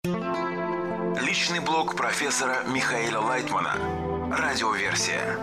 Личный блог профессора Михаила Лайтмана. Радиоверсия.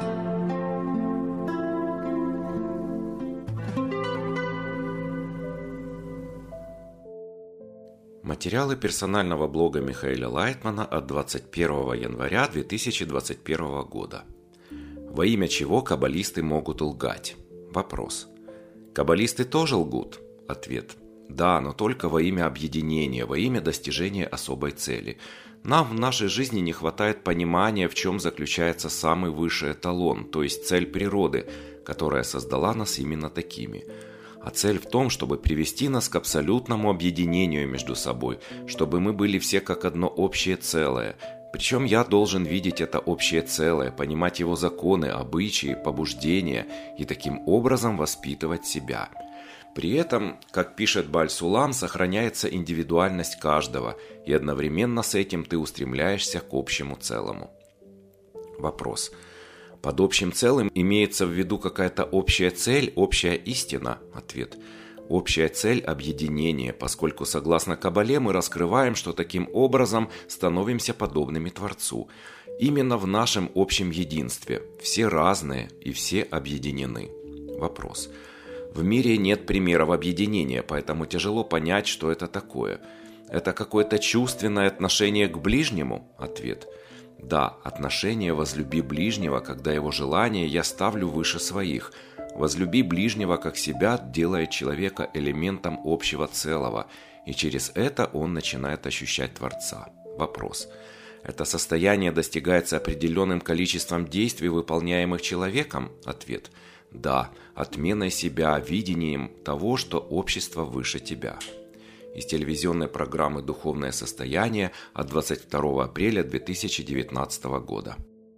Материалы персонального блога Михаила Лайтмана от 21 января 2021 года. Во имя чего каббалисты могут лгать? Вопрос. Каббалисты тоже лгут? Ответ. Да, но только во имя объединения, во имя достижения особой цели. Нам в нашей жизни не хватает понимания, в чем заключается самый высший эталон, то есть цель природы, которая создала нас именно такими. А цель в том, чтобы привести нас к абсолютному объединению между собой, чтобы мы были все как одно общее целое. Причем я должен видеть это общее целое, понимать его законы, обычаи, побуждения и таким образом воспитывать себя. При этом, как пишет Бааль-Сулам, сохраняется индивидуальность каждого, и одновременно с этим ты устремляешься к общему целому. Вопрос. Под общим целым имеется в виду какая-то общая цель, общая истина? Ответ. Общая цель – объединение, поскольку, согласно Кабале, мы раскрываем, что таким образом становимся подобными Творцу. Именно в нашем общем единстве. Все разные и все объединены. Вопрос. В мире нет примеров объединения, поэтому тяжело понять, что это такое. Это какое-то чувственное отношение к ближнему? Ответ. Да, отношение «возлюби ближнего», когда его желание я ставлю выше своих. «Возлюби ближнего как себя» делает человека элементом общего целого, и через это он начинает ощущать Творца. Вопрос. Это состояние достигается определенным количеством действий, выполняемых человеком? Ответ. Да, отменой себя, видением того, что общество выше тебя. Из телевизионной программы «Духовное состояние» от 22 апреля 2019 года.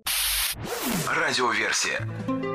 Радиоверсия.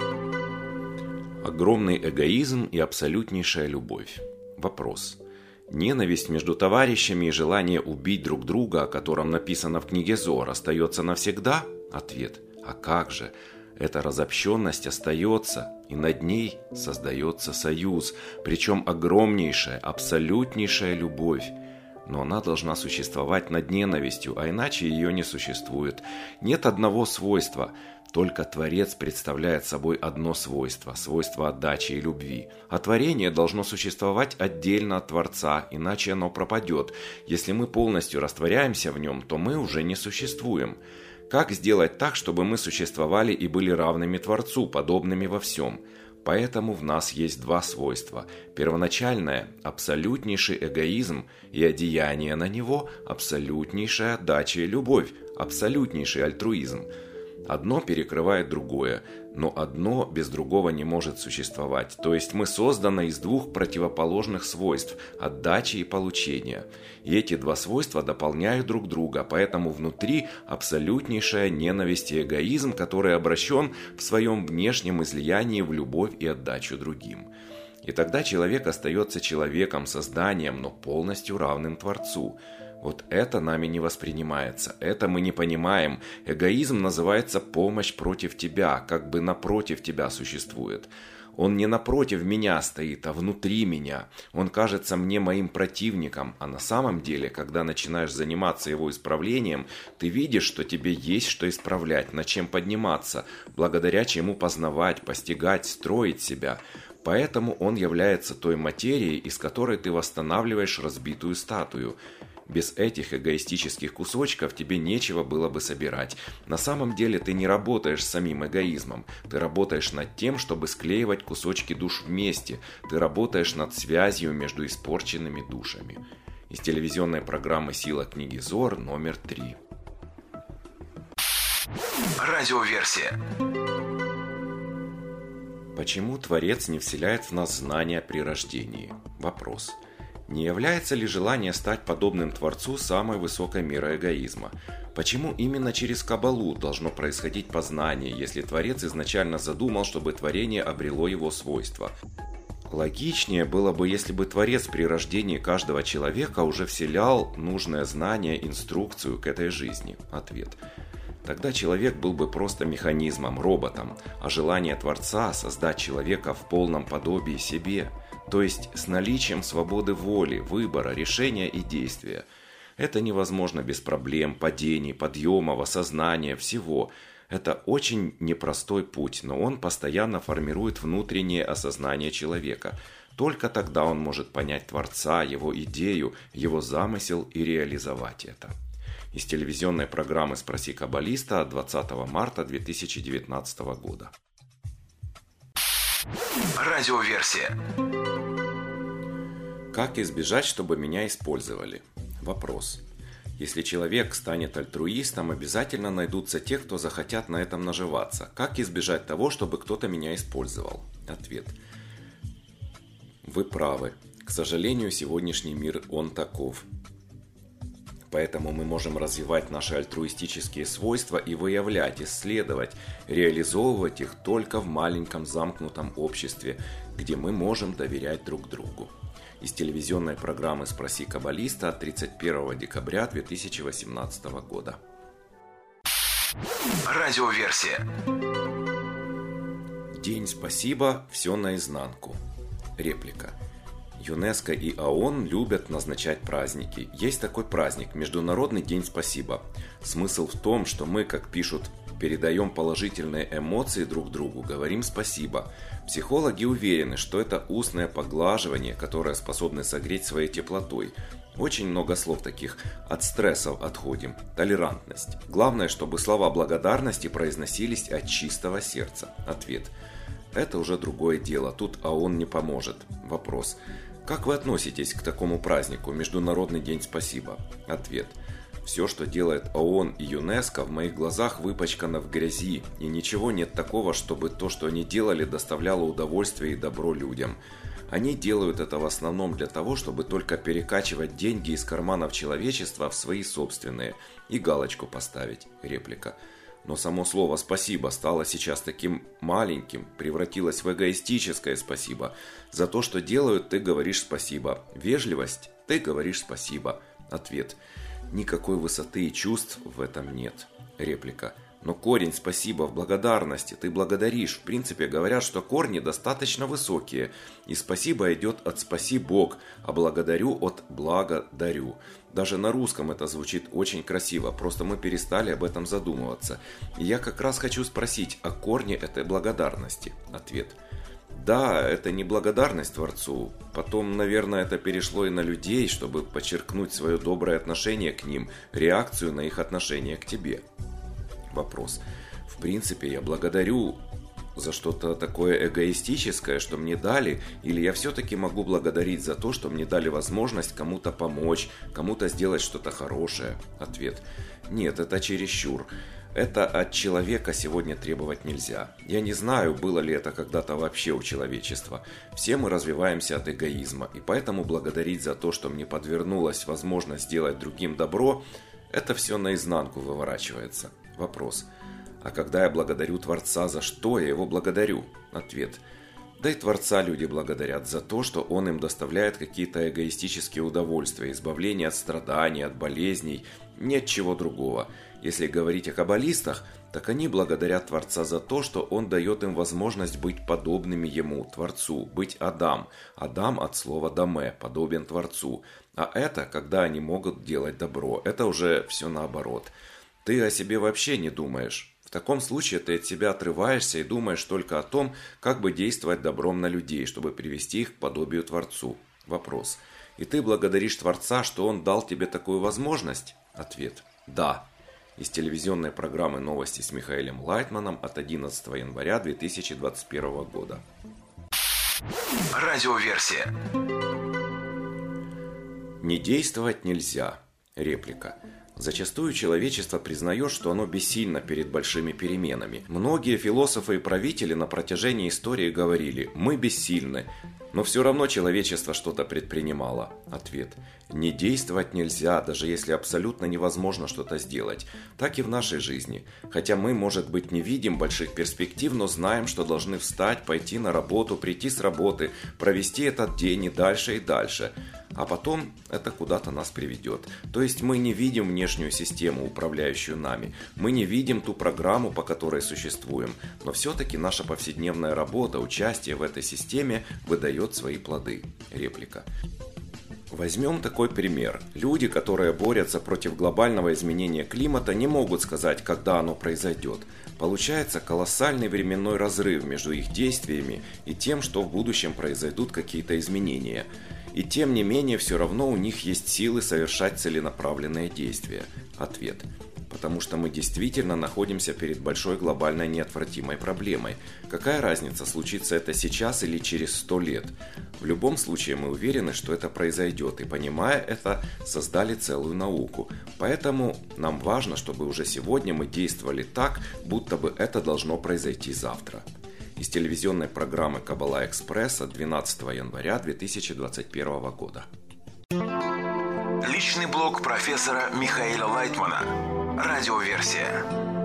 Огромный эгоизм и абсолютнейшая любовь. Вопрос. Ненависть между товарищами и желание убить друг друга, о котором написано в книге Зоар, остается навсегда? Ответ. А как же? Эта разобщенность остается, и над ней создается союз, причем огромнейшая, абсолютнейшая любовь. Но она должна существовать над ненавистью, а иначе ее не существует. Нет одного свойства, только Творец представляет собой одно свойство – свойство отдачи и любви. А творение должно существовать отдельно от Творца, иначе оно пропадет. Если мы полностью растворяемся в нем, то мы уже не существуем. Как сделать так, чтобы мы существовали и были равными Творцу, подобными во всем? Поэтому в нас есть два свойства. Первоначальное – абсолютнейший эгоизм и одеяние на него – абсолютнейшая отдача и любовь, абсолютнейший альтруизм. Одно перекрывает другое, но одно без другого не может существовать. То есть мы созданы из двух противоположных свойств – отдачи и получения. И эти два свойства дополняют друг друга, поэтому внутри абсолютнейшая ненависть и эгоизм, который обращен в своем внешнем излиянии в любовь и отдачу другим. И тогда человек остается человеком, созданием, но полностью равным Творцу. Вот это нами не воспринимается, это мы не понимаем. Эгоизм называется помощь против тебя, как бы напротив тебя существует. Он не напротив меня стоит, а внутри меня. Он кажется мне моим противником, а на самом деле, когда начинаешь заниматься его исправлением, ты видишь, что тебе есть что исправлять, над чем подниматься, благодаря чему познавать, постигать, строить себя. Поэтому он является той материей, из которой ты восстанавливаешь разбитую статую. Без этих эгоистических кусочков тебе нечего было бы собирать. На самом деле ты не работаешь с самим эгоизмом. Ты работаешь над тем, чтобы склеивать кусочки душ вместе. Ты работаешь над связью между испорченными душами. Из телевизионной программы «Сила книги Зоар» номер 3. Радиоверсия. Почему Творец не вселяет в нас знания при рождении? Вопрос. Не является ли желание стать подобным Творцу самой высокой мерой эгоизма? Почему именно через Каббалу должно происходить познание, если Творец изначально задумал, чтобы творение обрело его свойства? Логичнее было бы, если бы Творец при рождении каждого человека уже вселял нужное знание, инструкцию к этой жизни. Ответ. Тогда человек был бы просто механизмом, роботом, а желание Творца создать человека в полном подобии себе, то есть с наличием свободы воли, выбора, решения и действия. Это невозможно без проблем, падений, подъемов, осознания, всего. Это очень непростой путь, но он постоянно формирует внутреннее осознание человека. Только тогда он может понять Творца, его идею, его замысел и реализовать это. Из телевизионной программы «Спроси каббалиста» от 20 марта 2019 года. Радиоверсия. Как избежать, чтобы меня использовали? Вопрос. Если человек станет альтруистом, обязательно найдутся те, кто захотят на этом наживаться. Как избежать того, чтобы кто-то меня использовал? Ответ. Вы правы. К сожалению, сегодняшний мир, он таков. Поэтому мы можем развивать наши альтруистические свойства и выявлять, исследовать, реализовывать их только в маленьком замкнутом обществе, где мы можем доверять друг другу. Из телевизионной программы «Спроси каббалиста» от 31 декабря 2018 года. Радиоверсия. День спасибо, все наизнанку. Реплика. ЮНЕСКО и ООН любят назначать праздники. Есть такой праздник – Международный день спасибо. Смысл в том, что мы, как пишут, передаем положительные эмоции друг другу, говорим спасибо. Психологи уверены, что это устное поглаживание, которое способно согреть своей теплотой. Очень много слов таких. От стрессов отходим. Толерантность. Главное, чтобы слова благодарности произносились от чистого сердца. Ответ. Это уже другое дело. Тут ООН не поможет. Вопрос. Как вы относитесь к такому празднику, Международный день спасибо? Ответ. Все, что делает ООН и ЮНЕСКО, в моих глазах выпачкано в грязи, и ничего нет такого, чтобы то, что они делали, доставляло удовольствие и добро людям. Они делают это в основном для того, чтобы только перекачивать деньги из карманов человечества в свои собственные и галочку поставить. Реплика. Но само слово «спасибо» стало сейчас таким маленьким, превратилось в эгоистическое спасибо. За то, что делают, ты говоришь спасибо. Вежливость – ты говоришь спасибо. Ответ. Никакой высоты и чувств в этом нет. Реплика. Но корень спасибо в благодарности. Ты благодаришь. В принципе, говорят, что корни достаточно высокие. И спасибо идет от «спаси Бог», а благодарю от «благодарю». Даже на русском это звучит очень красиво, просто мы перестали об этом задумываться. И я как раз хочу спросить о корне этой благодарности. Ответ. Да, это не благодарность Творцу. Потом, наверное, это перешло и на людей, чтобы подчеркнуть свое доброе отношение к ним, реакцию на их отношение к тебе. Вопрос. В принципе, я благодарю за что-то такое эгоистическое, что мне дали, или я все-таки могу благодарить за то, что мне дали возможность кому-то помочь, кому-то сделать что-то хорошее? Ответ. Нет, это чересчур. Это от человека сегодня требовать нельзя. Я не знаю, было ли это когда-то вообще у человечества. Все мы развиваемся от эгоизма, и поэтому благодарить за то, что мне подвернулась возможность сделать другим добро, это все наизнанку выворачивается. Вопрос. А когда я благодарю Творца, за что я его благодарю? Ответ. Да и Творца люди благодарят за то, что он им доставляет какие-то эгоистические удовольствия, избавление от страданий, от болезней, нет чего другого. Если говорить о каббалистах, так они благодарят Творца за то, что он дает им возможность быть подобными ему, Творцу, быть Адам. Адам от слова «даме», подобен Творцу. А это, когда они могут делать добро, это уже все наоборот. Ты о себе вообще не думаешь. В таком случае ты от себя отрываешься и думаешь только о том, как бы действовать добром на людей, чтобы привести их к подобию Творцу. Вопрос. И ты благодаришь Творца, что он дал тебе такую возможность? Ответ. Да. Из телевизионной программы «Новости» с Михаилом Лайтманом от 11 января 2021 года. Радиоверсия. Не действовать нельзя. Реплика. Зачастую человечество признает, что оно бессильно перед большими переменами. Многие философы и правители на протяжении истории говорили «мы бессильны», но все равно человечество что-то предпринимало. Ответ. Не действовать нельзя, даже если абсолютно невозможно что-то сделать. Так и в нашей жизни. Хотя мы, может быть, не видим больших перспектив, но знаем, что должны встать, пойти на работу, прийти с работы, провести этот день и дальше, и дальше. А потом это куда-то нас приведет. То есть мы не видим внешнюю систему, управляющую нами. Мы не видим ту программу, по которой существуем. Но все-таки наша повседневная работа, участие в этой системе выдает свои плоды. Реплика. Возьмем такой пример. Люди, которые борются против глобального изменения климата, не могут сказать, когда оно произойдет. Получается колоссальный временной разрыв между их действиями и тем, что в будущем произойдут какие-то изменения. И тем не менее, все равно у них есть силы совершать целенаправленные действия. Ответ. Потому что мы действительно находимся перед большой глобальной неотвратимой проблемой. Какая разница, случится это сейчас или через 100 лет? В любом случае мы уверены, что это произойдет, и понимая это, создали целую науку. Поэтому нам важно, чтобы уже сегодня мы действовали так, будто бы это должно произойти завтра. Из телевизионной программы «Кабала-Экспресс» от 12 января 2021 года. Личный блог профессора Михаила Лайтмана. Радиоверсия.